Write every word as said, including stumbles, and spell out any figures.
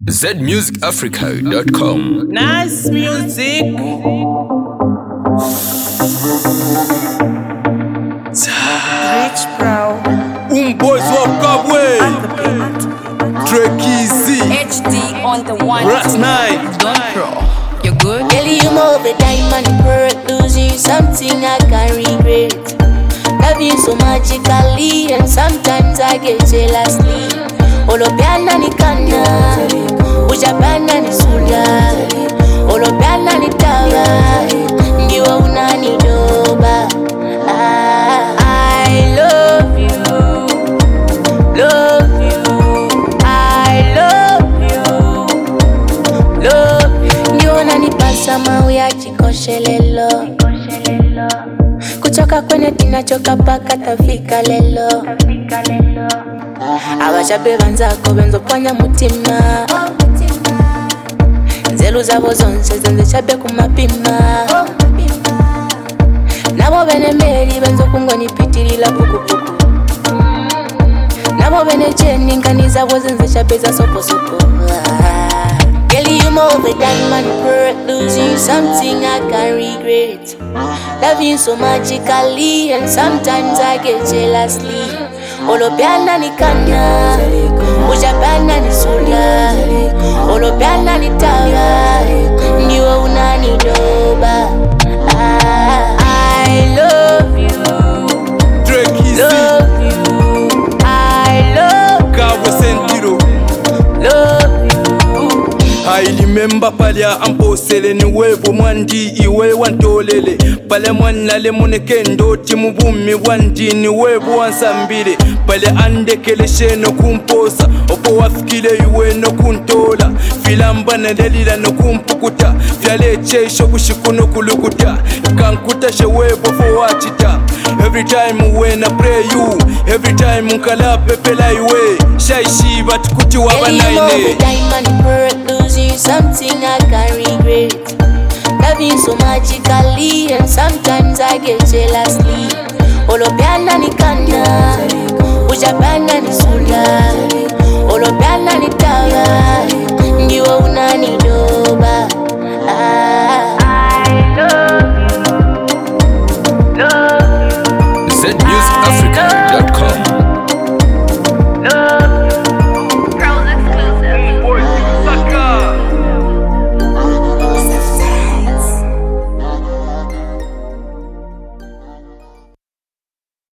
Z music africa dot com. Nice music. Rich Bro. Um boys of Kabwe. Trekizi. H D on the one. Rat night. Don't pro. You good? Girl, you more of a diamond pearl. Lose you something I can't regret. Love you so magically, and sometimes I get jealously. Olopiana ni kana, ujapana ni sula. Olopiana ni tawa, ndiwa unani doba. Ah, I love you, love you. I love you, love you. Ndiwa unani pasa mawe ya chikoshelelo. Kuchoka kwenye tinachoka paka tafika lelo. Abashabe banzako benzoponya mutima. Nzelu zabo zonse zenze shabe kumapima. Nabo bene meri benzokungo nipitirila pukupuku. Nabo bene cheni ngani zabo zenze shabe za sopo sopo. Girl, you more of a diamond pearl. Losing you something I can't regret. Love you so magically, and sometimes I get jealously. Olopiana ni kana, ujapana ni sula. Olopiana ni tawa, ndiwa unani doba. Ah, I love you, Trekizi. love you. I love Kabwe sentiro. love you. I remember palya amposele ni webo mwandi iwe wantolele. Pale mwanale muneke ndoti mubumi wandi ni webo wansambile. Pale andekele sheno kumposa opo wafikile iwe no kuntola. Filamba na delila no kumpukuta. Vyale cheisho kushikuno kulukuta. Kankuta she webo fo wachita. Every time when I pray you, every time unkala pepela iwe. Shaishi batukuti Girl, you more of a wabanaine. diamond pearl. Losing you something I can't regret. Love you so magically, and sometimes I get jealously. Olopiana ni kana, ujapana ni sula. Olopiana ni tawa, ndiwa unani